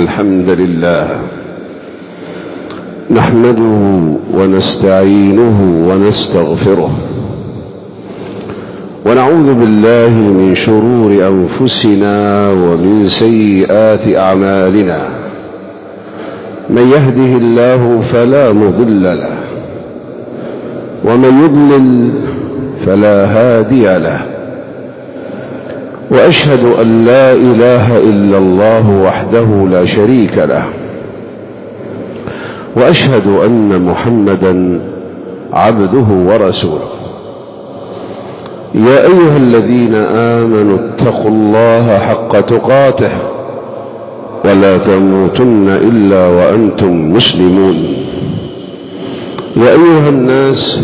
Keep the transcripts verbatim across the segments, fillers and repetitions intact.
الحمد لله نحمده ونستعينه ونستغفره ونعوذ بالله من شرور أنفسنا ومن سيئات أعمالنا. من يهده الله فلا مضل له ومن يضلل فلا هادي له، وأشهد أن لا إله إلا الله وحده لا شريك له، وأشهد أن محمدا عبده ورسوله. يا أيها الذين آمنوا اتقوا الله حق تقاته ولا تموتن إلا وأنتم مسلمون. يا أيها الناس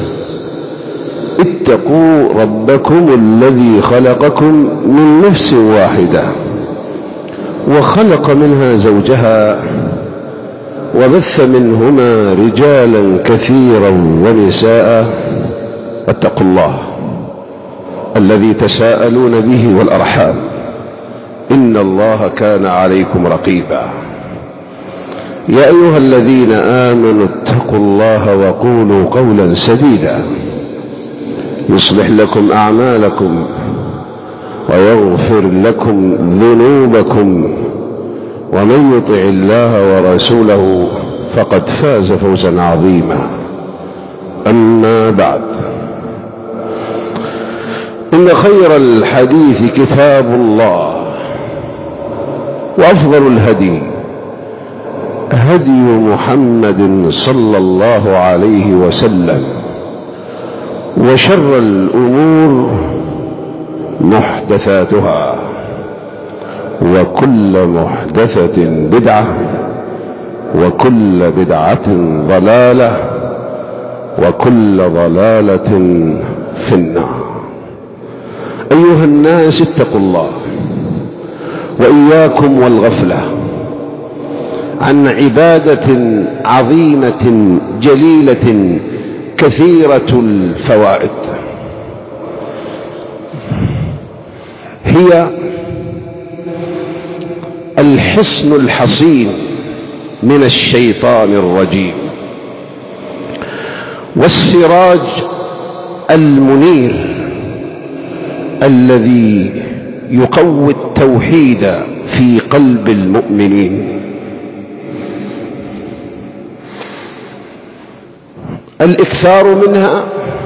اتقوا ربكم الذي خلقكم من نفس واحدة وخلق منها زوجها وبث منهما رجالا كثيرا ونساء، واتقوا الله الذي تساءلون به والأرحام إن الله كان عليكم رقيبا. يا أيها الذين آمنوا اتقوا الله وقولوا قولا سديدا يصلح لكم أعمالكم ويغفر لكم ذنوبكم، ومن يطع الله ورسوله فقد فاز فوزا عظيما. أما بعد، إن خير الحديث كتاب الله، وأفضل الهدي هدي محمد صلى الله عليه وسلم، وشر الأمور محدثاتها، وكل محدثة بدعة، وكل بدعة ضلالة، وكل ضلالة في النار. أيها الناس اتقوا الله وإياكم والغفلة عن عبادة عظيمة جليلة كثيرة الفوائد، هي الحصن الحصين من الشيطان الرجيم، والسراج المنير الذي يقوي التوحيد في قلب المؤمنين. الإكثار منها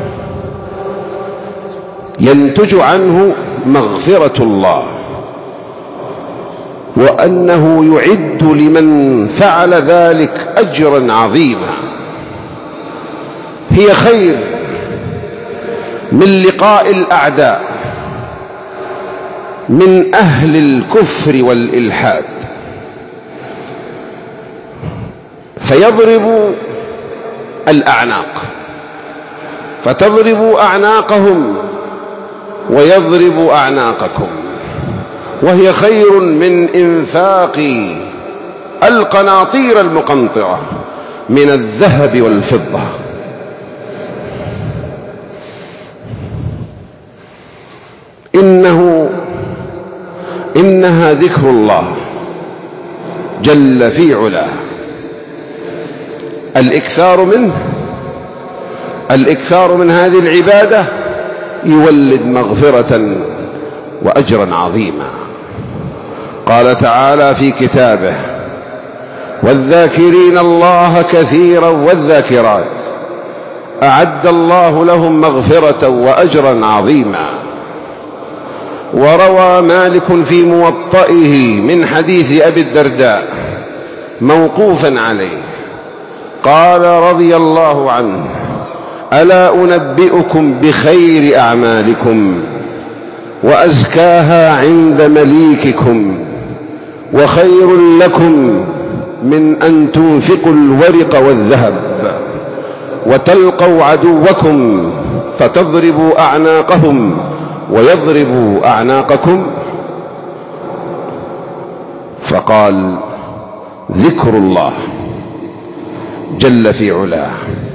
ينتج عنه مغفرة الله، وأنه يعد لمن فعل ذلك أجرا عظيما. هي خير من لقاء الأعداء من أهل الكفر والإلحاد، فيضرب الأعناق، فتضرب أعناقهم ويضرب أعناقكم، وهي خير من إنفاق القناطير المقنطرة من الذهب والفضة. إنه إنها ذكر الله جل في علاه. الإكثار منه الإكثار من هذه العبادة يولد مغفرة وأجرا عظيما. قال تعالى في كتابه: والذاكرين الله كثيرا والذاكرات أعد الله لهم مغفرة وأجرا عظيما. وروى مالك في موطئه من حديث أبي الدرداء موقوفا عليه قال رضي الله عنه: ألا أنبئكم بخير أعمالكم وأزكاها عند مليككم، وخير لكم من أن تنفقوا الورق والذهب وتلقوا عدوكم فتضربوا أعناقهم ويضربوا أعناقكم؟ فقال: ذكر الله جل في علاه.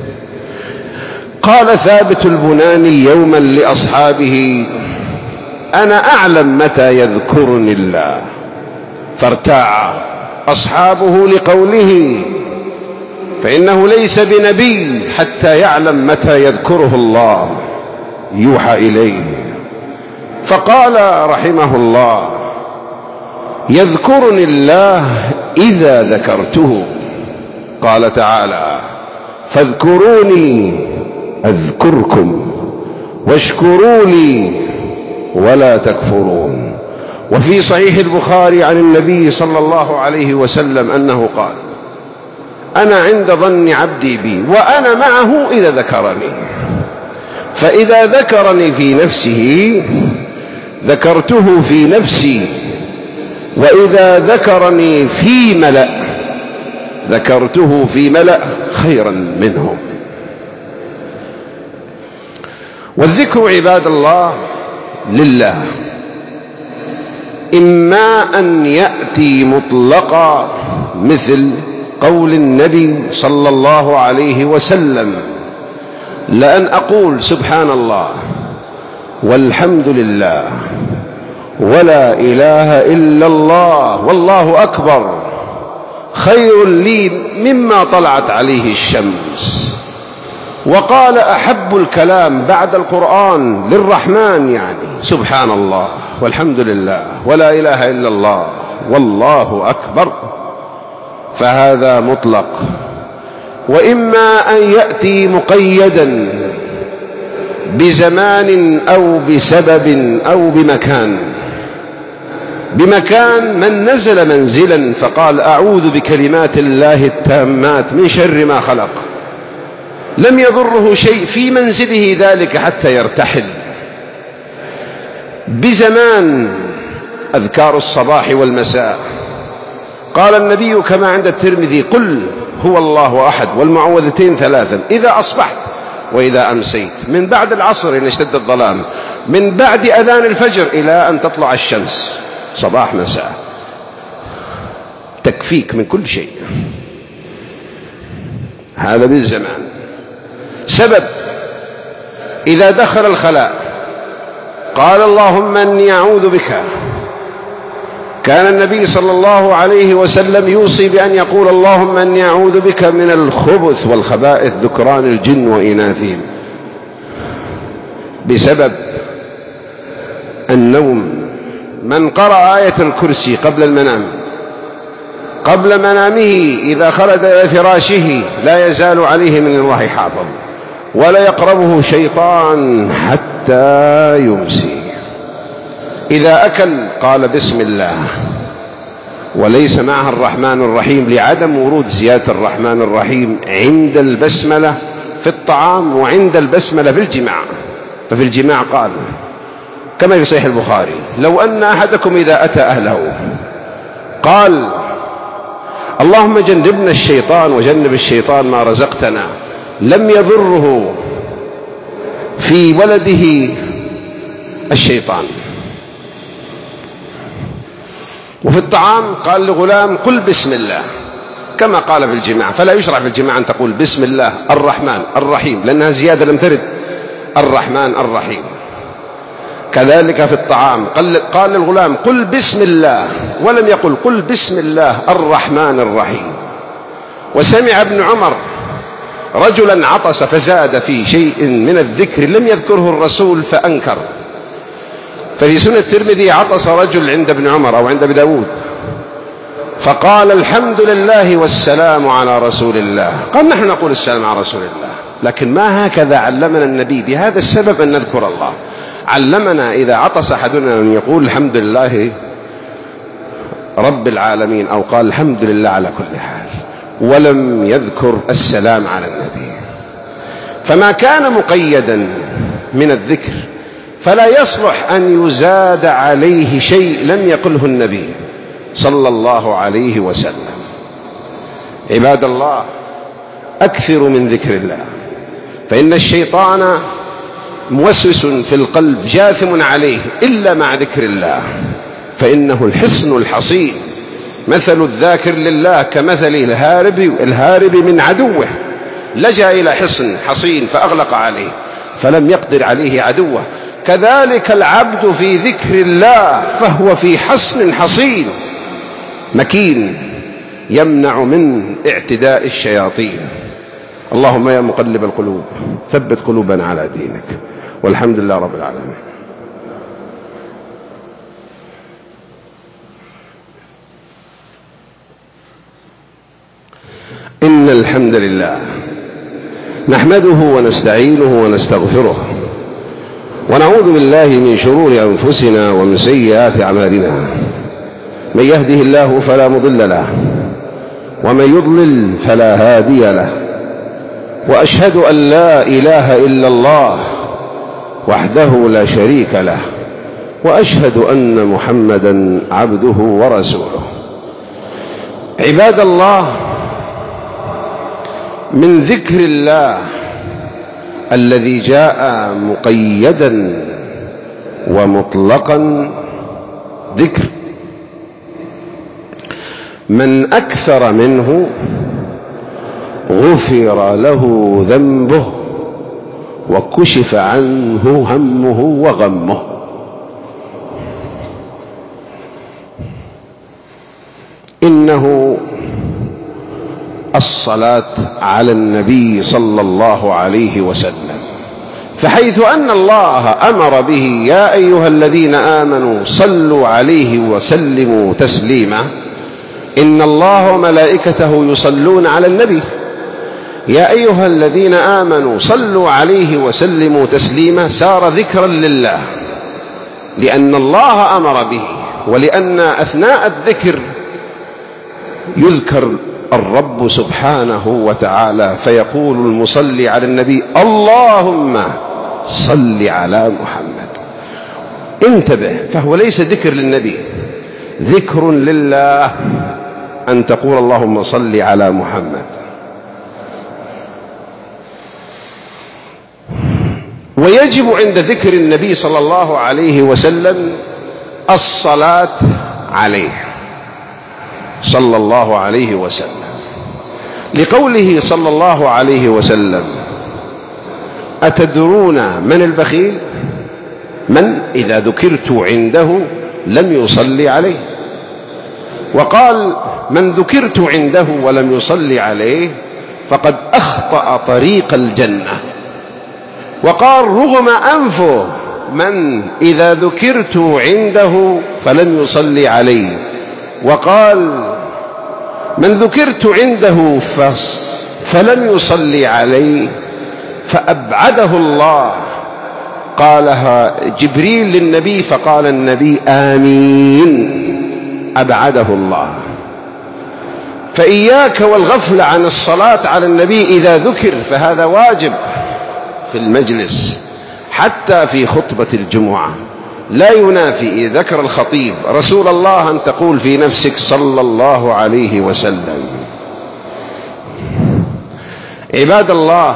قال ثابت البناني يوما لأصحابه: أنا أعلم متى يذكرني الله، فارتاع أصحابه لقوله، فإنه ليس بنبي حتى يعلم متى يذكره الله يوحى إليه. فقال رحمه الله: يذكرني الله إذا ذكرته. قال تعالى: فاذكروني أذكركم واشكروا لي ولا تكفرون. وفي صحيح البخاري عن النبي صلى الله عليه وسلم أنه قال: أنا عند ظن عبدي بي وأنا معه إذا ذكرني، فإذا ذكرني في نفسه ذكرته في نفسي، وإذا ذكرني في ملأ ذكرته في ملأ خيرا منهم. والذكر عباد الله لله إما أن يأتي مطلقا مثل قول النبي صلى الله عليه وسلم: لأن أقول سبحان الله والحمد لله ولا إله إلا الله والله أكبر خير لي مما طلعت عليه الشمس. وقال: أحب الكلام بعد القرآن للرحمن، يعني سبحان الله والحمد لله ولا إله إلا الله والله أكبر، فهذا مطلق. وإما أن يأتي مقيدا بزمان أو بسبب أو بمكان. بمكان: من نزل منزلا فقال: أعوذ بكلمات الله التامات من شر ما خلق، لم يضره شيء في منزله ذلك حتى يرتحل. بزمان: أذكار الصباح والمساء. قال النبي كما عند الترمذي: قل هو الله أحد والمعوذتين ثلاثا إذا أصبحت وإذا أمسيت، من بعد العصر إن اشتد الظلام، من بعد أذان الفجر إلى أن تطلع الشمس، صباح مساء، تكفيك من كل شيء. هذا بالزمان. سبب: إذا دخل الخلاء قال: اللهم إني أعوذ بك. كان النبي صلى الله عليه وسلم يوصي بأن يقول: اللهم إني أعوذ بك من الخبث والخبائث ذكران الجن وإناثهم. بسبب النوم: من قرأ آية الكرسي قبل المنام قبل منامه إذا خلد إلى فراشه لا يزال عليه من الله حافظ، ولا يقربه شيطان حتى يمسي. إذا أكل قال: بسم الله، وليس معها الرحمن الرحيم لعدم ورود زيادة الرحمن الرحيم عند البسملة في الطعام وعند البسملة في الجماع. ففي الجماع قال كما في صحيح البخاري: لو أن أحدكم إذا أتى أهله قال: اللهم جنبنا الشيطان وجنب الشيطان ما رزقتنا، لم يضره في ولده الشيطان. وفي الطعام قال لغلام: قل بسم الله، كما قال في الجماع. فلا يشرع في الجماع أن تقول بسم الله الرحمن الرحيم، لأنها زيادة لم ترد الرحمن الرحيم. كذلك في الطعام قال للغلام: قل بسم الله، ولم يقل قل بسم الله الرحمن الرحيم. وسمع ابن عمر رجلا عطس فزاد في شيء من الذكر لم يذكره الرسول فأنكر. ففي سنة الترمذي: عطس رجل عند ابن عمر أو عند ابي داود فقال: الحمد لله والسلام على رسول الله. قال: نحن نقول السلام على رسول الله، لكن ما هكذا علمنا النبي. بهذا السبب أن نذكر الله. علمنا إذا عطس أحدنا أن يقول الحمد لله رب العالمين، أو قال الحمد لله على كل حال، ولم يذكر السلام على النبي. فما كان مقيدا من الذكر فلا يصلح أن يزاد عليه شيء لم يقله النبي صلى الله عليه وسلم. عباد الله، أكثروا من ذكر الله، فإن الشيطان موسوس في القلب جاثم عليه إلا مع ذكر الله، فإنه الحصن الحصين. مثل الذاكر لله كمثل الهارب الهارب من عدوه، لجأ إلى حصن حصين فأغلق عليه فلم يقدر عليه عدوه. كذلك العبد في ذكر الله فهو في حصن حصين مكين يمنع من اعتداء الشياطين. اللهم يا مقلب القلوب ثبت قلوبنا على دينك، والحمد لله رب العالمين. إن الحمد لله نحمده ونستعينه ونستغفره، ونعوذ بالله من شرور أنفسنا ومن سيئات أعمالنا. من يهده الله فلا مضل له، ومن يضلل فلا هادي له، وأشهد أن لا إله إلا الله وحده لا شريك له، وأشهد أن محمدا عبده ورسوله. عباد الله، من ذكر الله الذي جاء مقيدا ومطلقا ذكر من أكثر منه غفر له ذنبه وكشف عنه همه وغمه. إنه الصلاة على النبي صلى الله عليه وسلم، فحيث أن الله أمر به يا أيها الذين آمنوا صلوا عليه وسلموا تسليما، إن الله وملائكته يصلون على النبي، يا أيها الذين آمنوا صلوا عليه وسلموا تسليما، صار ذكرا لله لأن الله أمر به، ولأن أثناء الذكر يذكر الرب سبحانه وتعالى، فيقول المصلي على النبي اللهم صل على محمد. انتبه، فهو ليس ذكر للنبي، ذكر لله أن تقول اللهم صل على محمد. ويجب عند ذكر النبي صلى الله عليه وسلم الصلاة عليه صلى الله عليه وسلم، لقوله صلى الله عليه وسلم أتدرون من البخيل؟ من إذا ذكرت عنده لم يصلي عليه. وقال من ذكرت عنده ولم يصلي عليه فقد أخطأ طريق الجنة. وقال رغم أنفه من إذا ذكرت عنده فلم يصلي عليه. وقال من ذكرت عنده فلم يصلي عليه فأبعده الله. قالها جبريل للنبي فقال النبي آمين، أبعده الله. فإياك والغفل عن الصلاة على النبي إذا ذكر، فهذا واجب في المجلس حتى في خطبة الجمعة. لا ينافي إذا ذكر الخطيب رسول الله أن تقول في نفسك صلى الله عليه وسلم. عباد الله،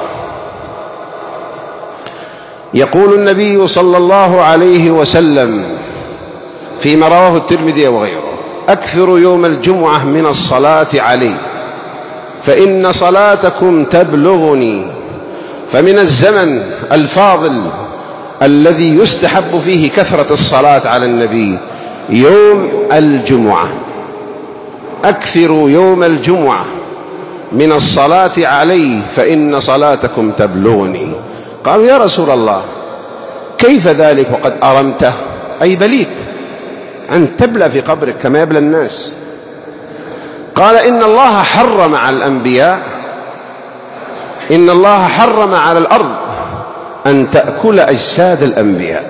يقول النبي صلى الله عليه وسلم فيما رواه الترمذي وغيره أكثر يوم الجمعة من الصلاة عليه فإن صلاتكم تبلغني. فمن الزمن الفاضل الذي يستحب فيه كثرة الصلاة على النبي يوم الجمعة. أكثروا يوم الجمعة من الصلاة عليه فإن صلاتكم تبلغني. قالوا يا رسول الله كيف ذلك وقد أرمته؟ أي بليت أن تبلى في قبرك كما يبلى الناس. قال إن الله حرم على الأنبياء، إن الله حرم على الأرض أن تأكل أجساد الأنبياء،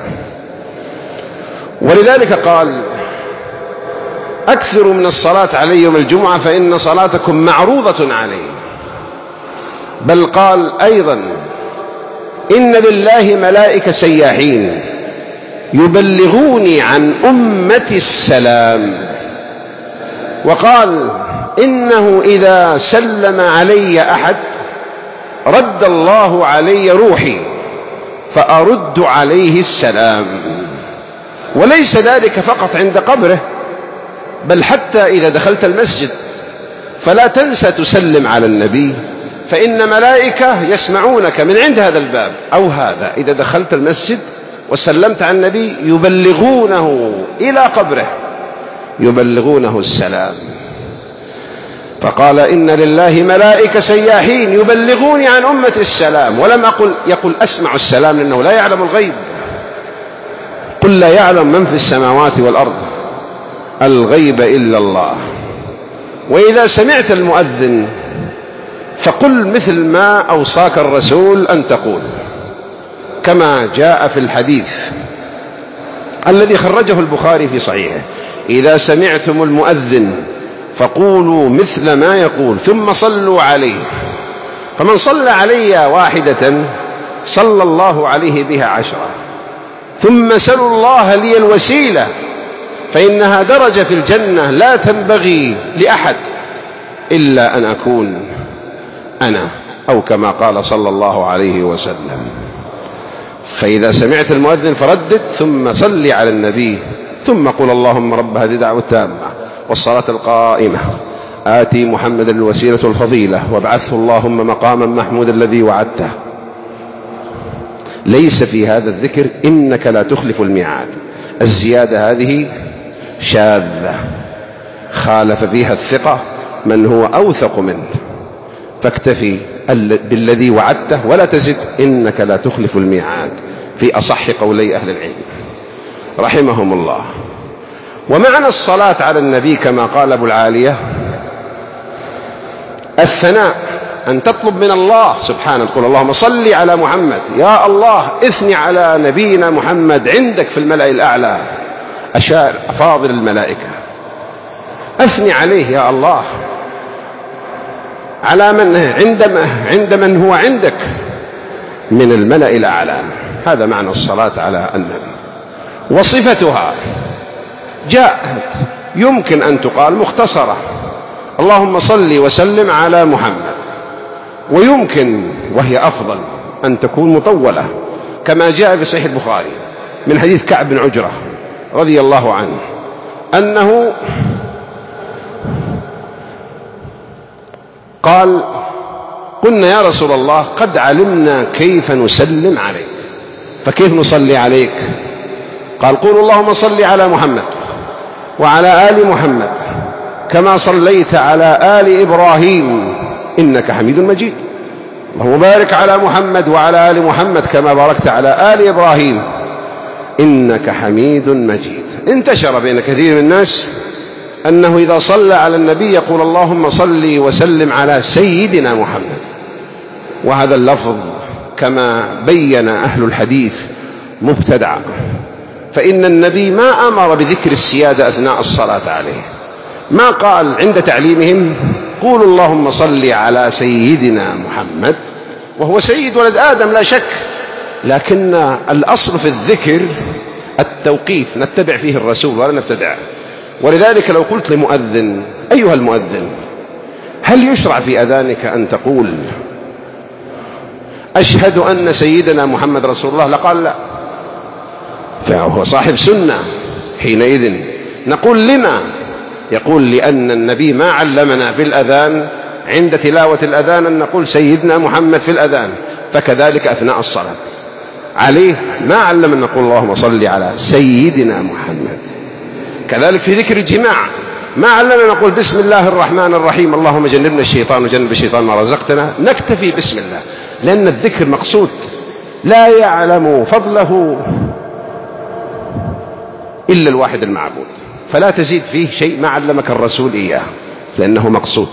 ولذلك قال أكثروا من الصلاة علي يوم الجمعة فإن صلاتكم معروضة عليه. بل قال أيضا إن لله ملائكة سياحين يبلغوني عن أمتي السلام. وقال إنه إذا سلم علي أحد رد الله علي روحي فأرد عليه السلام. وليس ذلك فقط عند قبره، بل حتى إذا دخلت المسجد فلا تنسى تسلم على النبي، فإن ملائكة يسمعونك من عند هذا الباب أو هذا. إذا دخلت المسجد وسلمت على النبي يبلغونه إلى قبره، يبلغونه السلام. فقال إن لله ملائكة سياحين يبلغوني عن أمة السلام، ولم أقل يقول أسمع السلام لأنه لا يعلم الغيب. قل لا يعلم من في السماوات والأرض الغيب إلا الله. وإذا سمعت المؤذن فقل مثل ما أوصاك الرسول أن تقول، كما جاء في الحديث الذي خرجه البخاري في صحيحه: إذا سمعتم المؤذن فقولوا مثل ما يقول ثم صلوا عليه، فمن صلى علي واحدة صلى الله عليه بها عشرة، ثم سلوا الله لي الوسيلة فإنها درجة في الجنة لا تنبغي لأحد إلا أن أكون أنا، أو كما قال صلى الله عليه وسلم. فإذا سمعت المؤذن فردد ثم صل على النبي، ثم قل اللهم رب هذه الدعوة التامة والصلاة القائمة آتي محمدا الوسيلة والفضيلة وابعثه اللهم مقاما محمودا الذي وعدته. ليس في هذا الذكر إنك لا تخلف الميعاد، الزيادة هذه شاذة خالف فيها الثقة من هو أوثق منه، فاكتفي بالذي وعدته ولا تزد إنك لا تخلف الميعاد في أصح قولي أهل العلم رحمهم الله. ومعنى الصلاة على النبي كما قال أبو العالية الثناء، أن تطلب من الله سبحانه، تقول اللهم صل على محمد، يا الله اثني على نبينا محمد عندك في الملأ الأعلى أشار أفاضل الملائكة، أثني عليه يا الله على من عندما عند من هو عندك من الملأ الأعلى. هذا معنى الصلاة على النبي. وصفتها جاءت يمكن أن تقال مختصرة، اللهم صل وسلم على محمد، ويمكن وهي أفضل أن تكون مطولة كما جاء في صحيح البخاري من حديث كعب بن عجرة رضي الله عنه أنه قال قلنا يا رسول الله قد علمنا كيف نسلم عليك، فكيف نصلي عليك؟ قال قولوا اللهم صل على محمد وعلى آل محمد كما صليت على آل إبراهيم إنك حميد مجيد، اللهم بارك على محمد وعلى آل محمد كما باركت على آل إبراهيم إنك حميد مجيد. انتشر بين كثير من الناس أنه إذا صلى على النبي يقول اللهم صل وسلم على سيدنا محمد، وهذا اللفظ كما بين أهل الحديث مبتدع، فإن النبي ما أمر بذكر السيادة أثناء الصلاة عليه، ما قال عند تعليمهم قولوا اللهم صل على سيدنا محمد، وهو سيد ولد آدم لا شك، لكن الأصل في الذكر التوقيف نتبع فيه الرسول ولا نبتدع. ولذلك لو قلت لمؤذن أيها المؤذن هل يشرع في أذانك أن تقول أشهد أن سيدنا محمد رسول الله؟ لقال لا، فهو صاحب سنة. حينئذ نقول لما؟ يقول لأن النبي ما علمنا في الأذان عند تلاوة الأذان أن نقول سيدنا محمد في الأذان، فكذلك أثناء الصلاة عليه ما علم أن نقول اللهم صل على سيدنا محمد. كذلك في ذكر الجماع ما علمنا نقول بسم الله الرحمن الرحيم اللهم جنبنا الشيطان وجنب الشيطان ما رزقتنا، نكتفي بسم الله، لأن الذكر مقصود لا يعلم فضله إلا الواحد المعبود، فلا تزيد فيه شيء ما علمك الرسول إياه لأنه مقصود.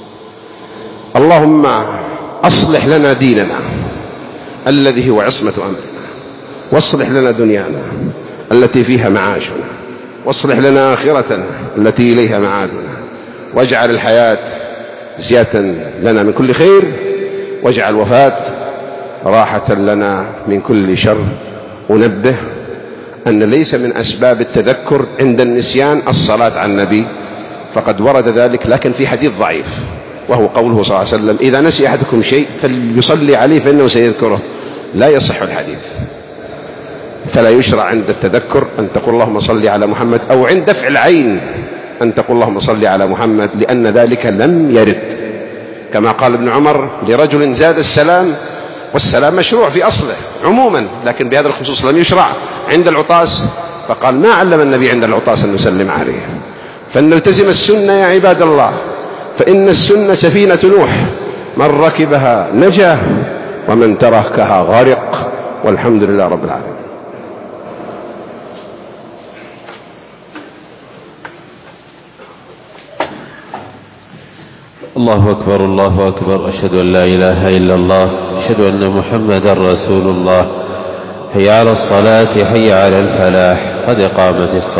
اللهم أصلح لنا ديننا الذي هو عصمة أمرنا، واصلح لنا دنيانا التي فيها معاشنا، واصلح لنا آخرتنا التي إليها معادنا، واجعل الحياة زيادة لنا من كل خير، واجعل الوفاة راحة لنا من كل شر. أنبه أن ليس من أسباب التذكر عند النسيان الصلاة على النبي، فقد ورد ذلك لكن في حديث ضعيف، وهو قوله صلى الله عليه وسلم إذا نسي أحدكم شيء فليصلي عليه فإنه سيذكره، لا يصح الحديث. فلا يشرع عند التذكر أن تقول اللهم صل على محمد، أو عند دفع العين أن تقول اللهم صل على محمد، لأن ذلك لم يرد، كما قال ابن عمر لرجل زاد السلام، والسلام مشروع في أصله عموما، لكن بهذا الخصوص لم يشرع عند العطاس، فقال ما علم النبي عند العطاس أن نسلم عليه. فلنلتزم السنة يا عباد الله، فإن السنة سفينة نوح، من ركبها نجا ومن تركها غرق، والحمد لله رب العالمين. الله أكبر الله أكبر، أشهد أن لا إله إلا الله، أشهد أن محمدا رسول الله. حي على الصلاة، حي على الفلاح، قد قامت الصلاة.